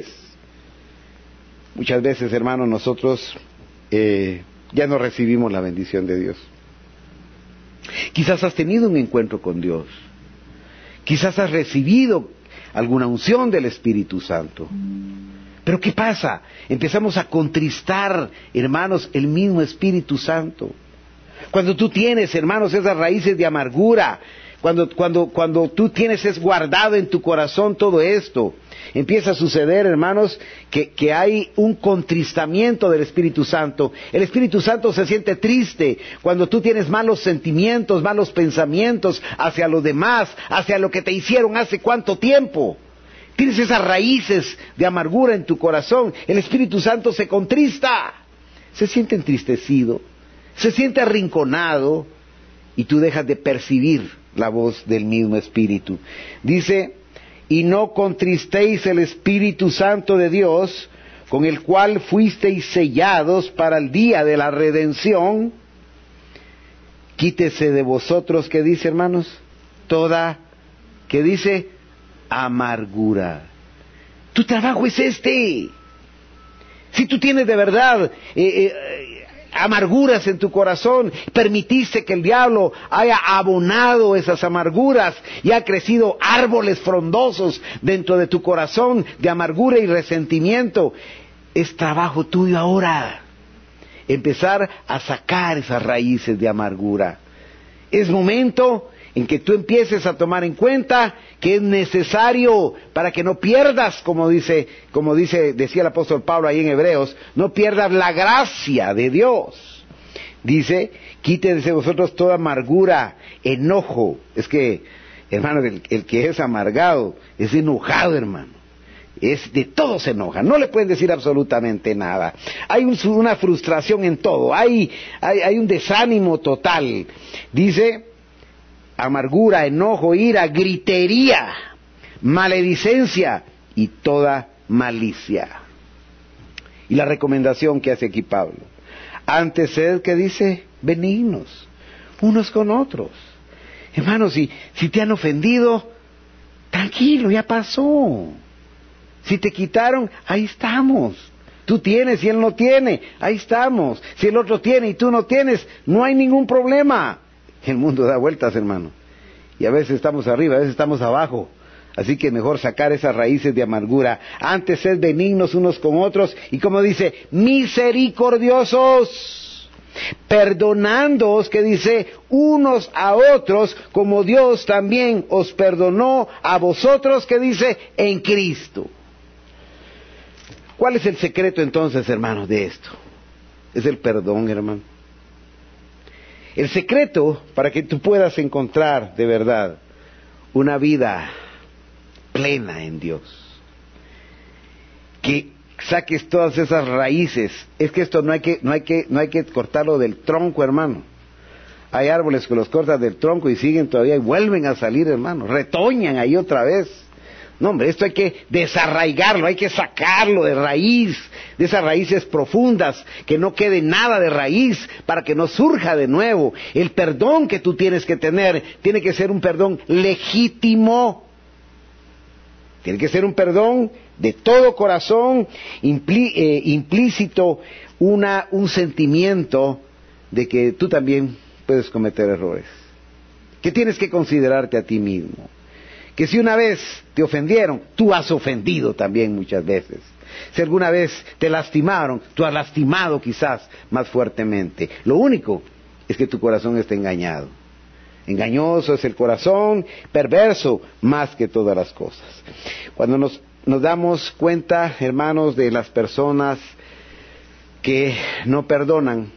Muchas veces, hermanos, nosotros ya no recibimos la bendición de Dios. Quizás has tenido un encuentro con Dios. Quizás has recibido alguna unción del Espíritu Santo. Pero ¿qué pasa? Empezamos a contristar, hermanos, el mismo Espíritu Santo. Cuando tú tienes, hermanos, esas raíces de amargura, cuando tú tienes es guardado en tu corazón todo esto, empieza a suceder, hermanos, que hay un contristamiento del Espíritu Santo. El Espíritu Santo se siente triste cuando tú tienes malos sentimientos, malos pensamientos hacia los demás, hacia lo que te hicieron hace cuánto tiempo. Tienes esas raíces de amargura en tu corazón. El Espíritu Santo se contrista, se siente entristecido, se siente arrinconado, y tú dejas de percibir la voz del mismo Espíritu. Dice, y no contristéis el Espíritu Santo de Dios, con el cual fuisteis sellados para el día de la redención. Quítese de vosotros, ¿qué dice, hermanos? Toda, ¿qué dice? Amargura. Tu trabajo es este. Si tú tienes de verdad amarguras en tu corazón, permitiste que el diablo haya abonado esas amarguras y ha crecido árboles frondosos dentro de tu corazón de amargura y resentimiento, es trabajo tuyo ahora empezar a sacar esas raíces de amargura. Es momento en que tú empieces a tomar en cuenta que es necesario para que no pierdas, decía el apóstol Pablo ahí en Hebreos, no pierdas la gracia de Dios. Dice, quítense vosotros toda amargura, enojo. Es que, hermano, el que es amargado es enojado, hermano. Es de todo se enoja, no le pueden decir absolutamente nada. Hay una frustración en todo, hay un desánimo total. Dice, amargura, enojo, ira, gritería, maledicencia y toda malicia. Y la recomendación que hace aquí Pablo, antes sed, que dice, benignos, unos con otros. Hermanos, si te han ofendido, tranquilo, ya pasó. Si te quitaron, ahí estamos. Tú tienes y él no tiene, ahí estamos. Si el otro tiene y tú no tienes, no hay ningún problema. El mundo da vueltas, hermano. Y a veces estamos arriba, a veces estamos abajo. Así que mejor sacar esas raíces de amargura. Antes sed benignos unos con otros. Y como dice, misericordiosos. Perdonándoos, que dice, unos a otros, como Dios también os perdonó a vosotros, que dice, en Cristo. ¿Cuál es el secreto entonces, hermanos, de esto? Es el perdón, hermano. El secreto para que tú puedas encontrar de verdad una vida plena en Dios, que saques todas esas raíces. Es que esto no hay que cortarlo del tronco, hermano. Hay árboles que los cortan del tronco y siguen todavía y vuelven a salir, hermano, retoñan ahí otra vez. No, hombre, esto hay que desarraigarlo, hay que sacarlo de raíz, de esas raíces profundas, que no quede nada de raíz para que no surja de nuevo. El perdón que tú tienes que tener tiene que ser un perdón legítimo. Tiene que ser un perdón de todo corazón, implícito un sentimiento de que tú también puedes cometer errores. Que tienes que considerarte a ti mismo. Que si una vez te ofendieron, tú has ofendido también muchas veces. Si alguna vez te lastimaron, tú has lastimado quizás más fuertemente. Lo único es que tu corazón está engañado. Engañoso es el corazón, perverso más que todas las cosas. Cuando nos damos cuenta, hermanos, de las personas que no perdonan,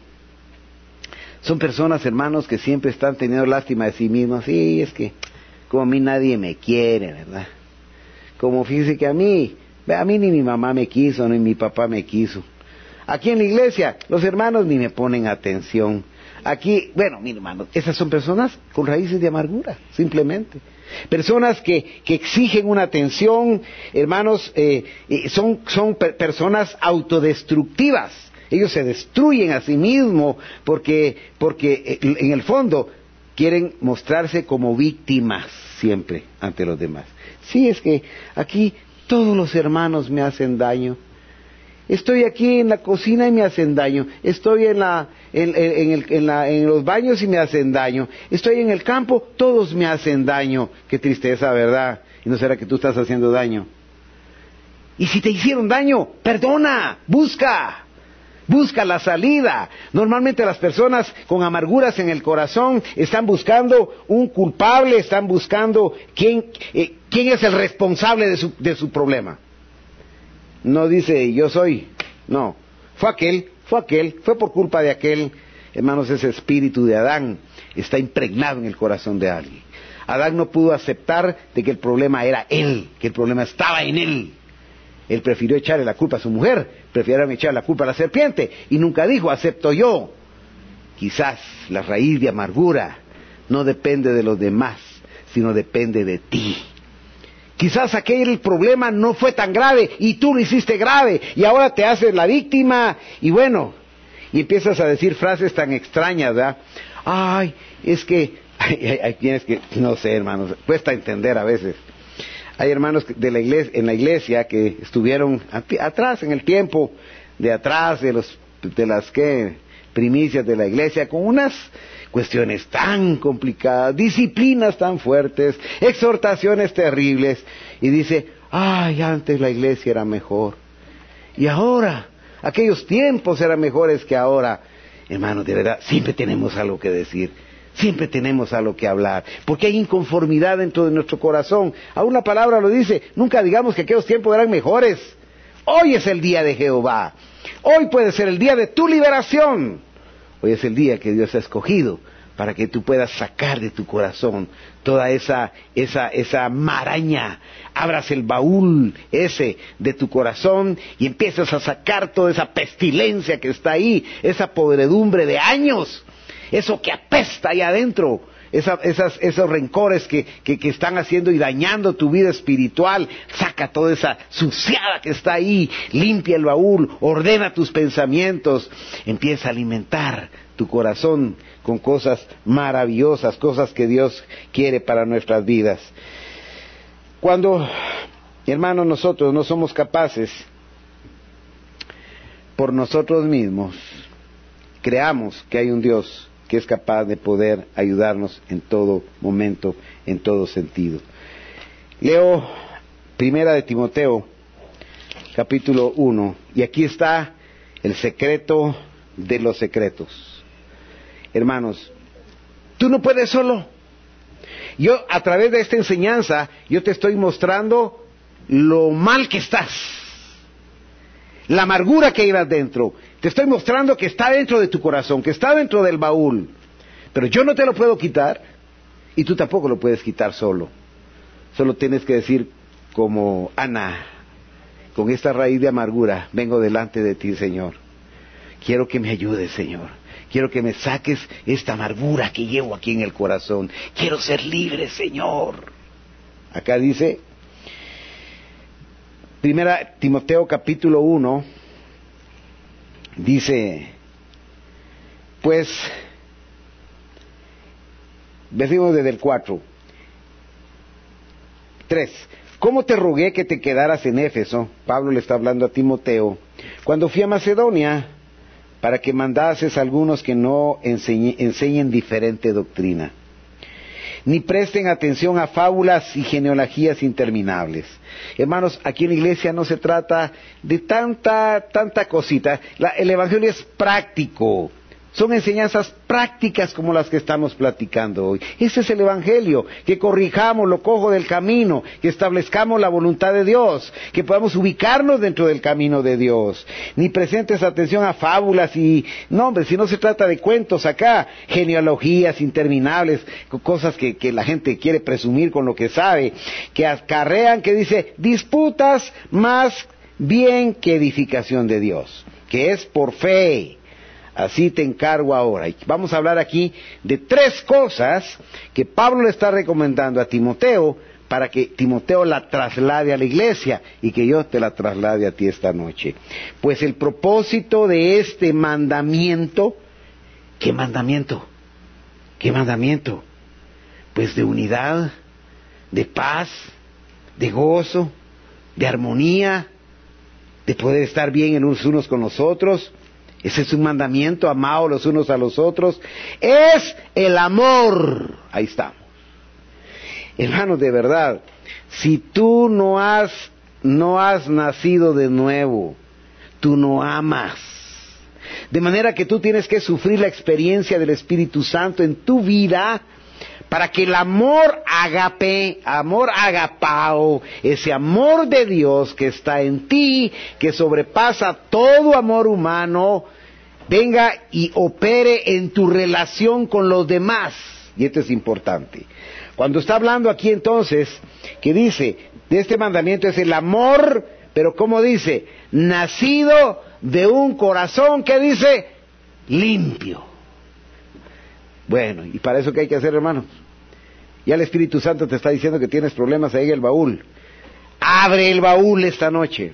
son personas, hermanos, que siempre están teniendo lástima de sí mismos. Sí, es que como a mí nadie me quiere, ¿verdad? Como fíjese que a mí ni mi mamá me quiso, ni mi papá me quiso. Aquí en la iglesia, los hermanos ni me ponen atención. Aquí, bueno, mi hermano, esas son personas con raíces de amargura, simplemente. Personas que exigen una atención, hermanos, son personas autodestructivas. Ellos se destruyen a sí mismos porque en el fondo quieren mostrarse como víctimas siempre ante los demás. Sí, es que aquí todos los hermanos me hacen daño. Estoy aquí en la cocina y me hacen daño. Estoy en los baños y me hacen daño. Estoy en el campo, todos me hacen daño. Qué tristeza, ¿verdad? ¿Y no será que tú estás haciendo daño? Y si te hicieron daño, perdona, busca la salida. Normalmente las personas con amarguras en el corazón están buscando un culpable, están buscando quién es el responsable de su problema. No dice yo soy, no, fue aquel, fue por culpa de aquel. Hermanos, ese espíritu de Adán está impregnado en el corazón de alguien. Adán no pudo aceptar de que el problema era él, que el problema estaba en él. Él prefirió echarle la culpa a su mujer, prefirió echar la culpa a la serpiente, y nunca dijo, acepto yo. Quizás la raíz de amargura no depende de los demás, sino depende de ti. Quizás aquel problema no fue tan grave, y tú lo hiciste grave, y ahora te haces la víctima, y bueno, y empiezas a decir frases tan extrañas, ¿verdad? Ay, es que, hay quienes que, no sé, hermanos, cuesta entender a veces. Hay hermanos de la iglesia, en la iglesia que estuvieron atrás, en el tiempo de atrás de las primicias de la iglesia, con unas cuestiones tan complicadas, disciplinas tan fuertes, exhortaciones terribles, y dice, ay, antes la iglesia era mejor, y ahora, aquellos tiempos eran mejores que ahora. Hermanos, de verdad, siempre tenemos algo que decir. Siempre tenemos algo que hablar, porque hay inconformidad dentro de nuestro corazón. Aún la palabra lo dice, nunca digamos que aquellos tiempos eran mejores. Hoy es el día de Jehová. Hoy puede ser el día de tu liberación. Hoy es el día que Dios ha escogido para que tú puedas sacar de tu corazón toda esa maraña. Abras el baúl ese de tu corazón y empiezas a sacar toda esa pestilencia que está ahí, esa podredumbre de años. Eso que apesta ahí adentro, esos rencores que están haciendo y dañando tu vida espiritual, saca toda esa suciada que está ahí, limpia el baúl, ordena tus pensamientos, empieza a alimentar tu corazón con cosas maravillosas, cosas que Dios quiere para nuestras vidas. Cuando, hermanos, nosotros no somos capaces por nosotros mismos, creamos que hay un Dios que es capaz de poder ayudarnos en todo momento, en todo sentido. Leo 1 de Timoteo, capítulo 1, y aquí está el secreto de los secretos. Hermanos, tú no puedes solo. Yo, a través de esta enseñanza, yo te estoy mostrando lo mal que estás, la amargura que llevas dentro. Te estoy mostrando que está dentro de tu corazón, que está dentro del baúl. Pero yo no te lo puedo quitar, y tú tampoco lo puedes quitar solo. Solo tienes que decir como Ana, con esta raíz de amargura, vengo delante de ti, Señor. Quiero que me ayudes, Señor. Quiero que me saques esta amargura que llevo aquí en el corazón. Quiero ser libre, Señor. Acá dice, 1 Timoteo capítulo 1, dice, pues, decimos desde el 4, 3, ¿cómo te rogué que te quedaras en Éfeso? Pablo le está hablando a Timoteo, cuando fui a Macedonia, para que mandases a algunos que no enseñen diferente doctrina. ni presten atención a fábulas y genealogías interminables. Hermanos, aquí en la iglesia no se trata de tanta cosita. El evangelio es práctico. Son enseñanzas prácticas como las que estamos platicando hoy. Ese es el evangelio, que corrijamos lo cojo del camino, que establezcamos la voluntad de Dios, que podamos ubicarnos dentro del camino de Dios. Ni presentes atención a fábulas y... No, hombre, si no se trata de cuentos acá, genealogías interminables, cosas que la gente quiere presumir con lo que sabe, que acarrean, que dice, disputas más bien que edificación de Dios, que es por fe. Así te encargo ahora. Y vamos a hablar aquí de 3 cosas que Pablo le está recomendando a Timoteo para que Timoteo la traslade a la iglesia y que yo te la traslade a ti esta noche. Pues el propósito de este mandamiento, ¿qué mandamiento? ¿Qué mandamiento? Pues de unidad, de paz, de gozo, de armonía, de poder estar bien los unos con los otros. Ese es un mandamiento, amaos los unos a los otros. Es el amor. Ahí estamos. Hermanos, de verdad, si tú no has nacido de nuevo, tú no amas. De manera que tú tienes que sufrir la experiencia del Espíritu Santo en tu vida para que el amor agape, amor agapao, ese amor de Dios que está en ti, que sobrepasa todo amor humano, venga y opere en tu relación con los demás. Y esto es importante. Cuando está hablando aquí entonces, que dice, de este mandamiento es el amor, pero ¿cómo dice? Nacido de un corazón, ¿qué dice? Limpio. Bueno, ¿y para eso qué hay que hacer, hermanos? Ya el Espíritu Santo te está diciendo que tienes problemas ahí en el baúl. Abre el baúl esta noche.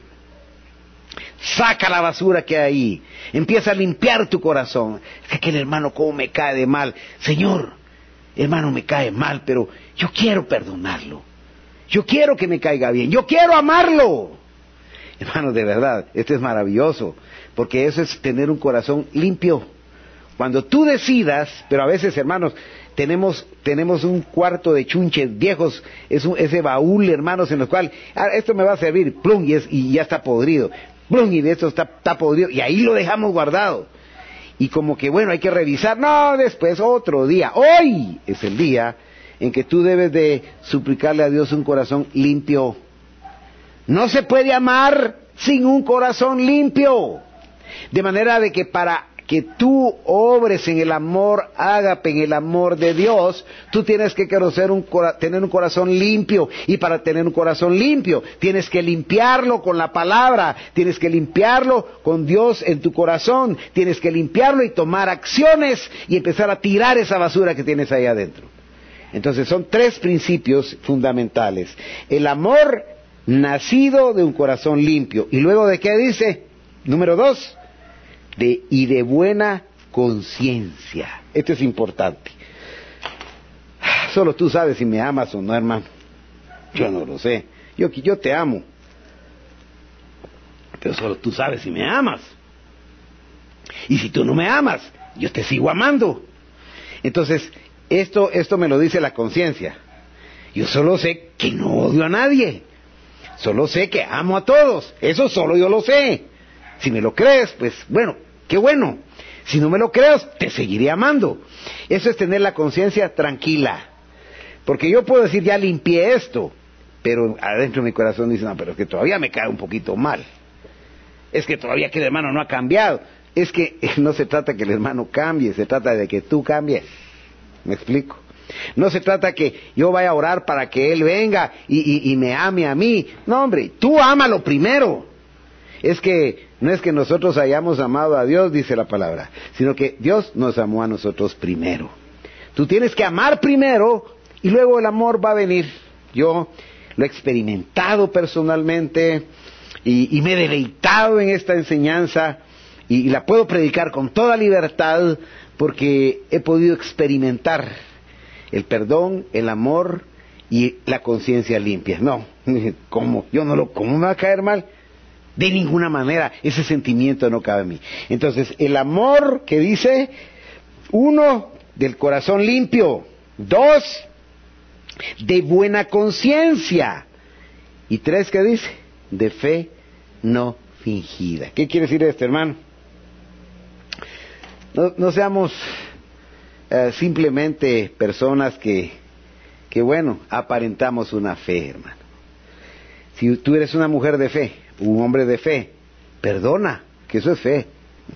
Saca la basura que hay ahí. Empieza a limpiar tu corazón. Es que aquel hermano cómo me cae de mal. Señor, hermano me cae mal, pero yo quiero perdonarlo. Yo quiero que me caiga bien. Yo quiero amarlo. Hermanos, de verdad, esto es maravilloso. Porque eso es tener un corazón limpio. Cuando tú decidas, pero a veces, hermanos, tenemos un cuarto de chunches viejos, ese baúl, hermanos, en los cuales, esto me va a servir, plum, y ya está podrido, plum, y de esto está podrido, y ahí lo dejamos guardado. Y como que, bueno, hay que revisar, no, después otro día. Hoy es el día en que tú debes de suplicarle a Dios un corazón limpio. No se puede amar sin un corazón limpio. De manera de que para que tú obres en el amor ágape, en el amor de Dios, tú tienes que tener un corazón limpio. Y para tener un corazón limpio, tienes que limpiarlo con la palabra, tienes que limpiarlo con Dios en tu corazón, tienes que limpiarlo y tomar acciones y empezar a tirar esa basura que tienes ahí adentro. Entonces son 3 principios fundamentales. El amor nacido de un corazón limpio. ¿Y luego de qué dice? Número 2. Y de buena conciencia. Esto es importante. Solo tú sabes si me amas o no, hermano. Yo no lo sé. Yo te amo. Pero solo tú sabes si me amas. Y si tú no me amas, yo te sigo amando. Entonces, esto me lo dice la conciencia. Yo solo sé que no odio a nadie. Solo sé que amo a todos. Eso solo yo lo sé. Si me lo crees, pues bueno, qué bueno. Si no me lo crees, te seguiré amando. Eso es tener la conciencia tranquila. Porque yo puedo decir, ya limpié esto, pero adentro de mi corazón dice, no, pero es que todavía me cae un poquito mal. Es que todavía que el hermano no ha cambiado. Es que no se trata que el hermano cambie, se trata de que tú cambies. ¿Me explico? No se trata que yo vaya a orar para que él venga y me ame a mí. No, hombre, tú ámalo primero. No es que nosotros hayamos amado a Dios, dice la palabra, sino que Dios nos amó a nosotros primero. Tú tienes que amar primero y luego el amor va a venir. Yo lo he experimentado personalmente y me he deleitado en esta enseñanza y la puedo predicar con toda libertad porque he podido experimentar el perdón, el amor y la conciencia limpia. No, ¿cómo? ¿Cómo me va a caer mal? De ninguna manera, ese sentimiento no cabe en mí. Entonces, el amor que dice, 1, del corazón limpio. 2, de buena conciencia. Y 3, ¿qué dice? De fe no fingida. ¿Qué quiere decir esto, hermano? No seamos simplemente personas que bueno, aparentamos una fe, hermano. Si tú eres una mujer de fe, un hombre de fe, perdona, que eso es fe.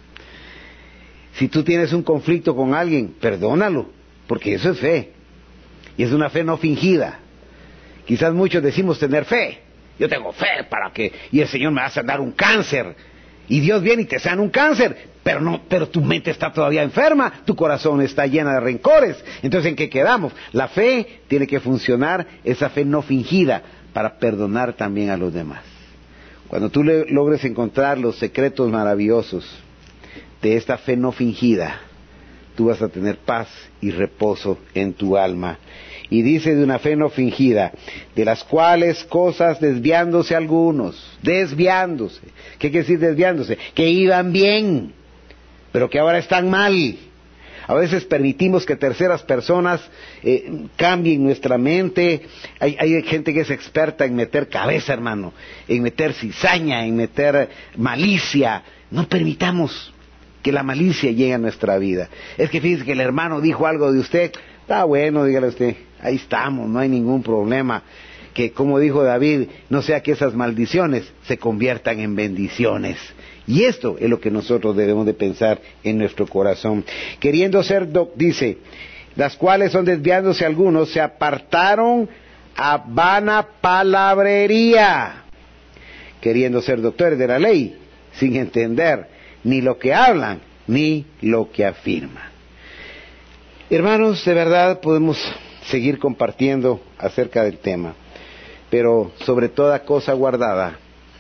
Si tú tienes un conflicto con alguien, perdónalo, porque eso es fe. Y es una fe no fingida. Quizás muchos decimos tener fe. Yo tengo fe para que... Y el Señor me va a sanar un cáncer. Y Dios viene y te sana un cáncer. Pero tu mente está todavía enferma. Tu corazón está llena de rencores. Entonces, ¿en qué quedamos? La fe tiene que funcionar, esa fe no fingida, para perdonar también a los demás. Cuando tú logres encontrar los secretos maravillosos de esta fe no fingida, tú vas a tener paz y reposo en tu alma. Y dice de una fe no fingida, de las cuales cosas desviándose algunos, desviándose. ¿Qué quiere decir desviándose? Que iban bien, pero que ahora están mal. A veces permitimos que terceras personas cambien nuestra mente. Hay gente que es experta en meter cabeza, hermano, en meter cizaña, en meter malicia. No permitamos que la malicia llegue a nuestra vida. Es que fíjese que el hermano dijo algo de usted, está bueno, dígale usted, ahí estamos, no hay ningún problema. Que como dijo David, no sea que esas maldiciones se conviertan en bendiciones. Y esto es lo que nosotros debemos de pensar en nuestro corazón. Queriendo ser, dice, las cuales son desviándose algunos, se apartaron a vana palabrería, queriendo ser doctores de la ley, sin entender ni lo que hablan, ni lo que afirman. Hermanos, de verdad podemos seguir compartiendo acerca del tema, pero sobre toda cosa guardada,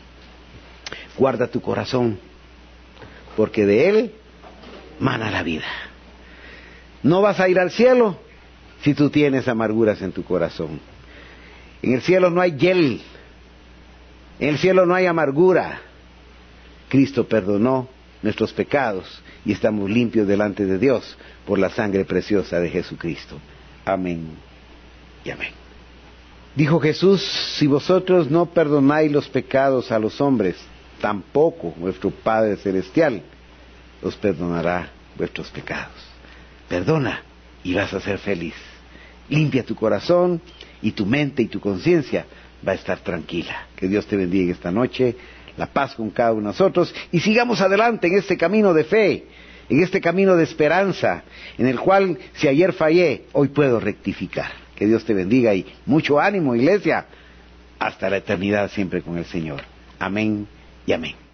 guarda tu corazón, porque de él mana la vida. No vas a ir al cielo si tú tienes amarguras en tu corazón. En el cielo no hay hiel, en el cielo no hay amargura. Cristo perdonó nuestros pecados y estamos limpios delante de Dios por la sangre preciosa de Jesucristo. Amén y amén. Dijo Jesús, si vosotros no perdonáis los pecados a los hombres, tampoco vuestro Padre Celestial os perdonará vuestros pecados. Perdona y vas a ser feliz. Limpia tu corazón y tu mente y tu conciencia va a estar tranquila. Que Dios te bendiga esta noche. La paz con cada uno de nosotros, y sigamos adelante en este camino de fe, en este camino de esperanza, en el cual si ayer fallé, hoy puedo rectificar. Que Dios te bendiga y mucho ánimo, iglesia, hasta la eternidad siempre con el Señor. Amén y amén.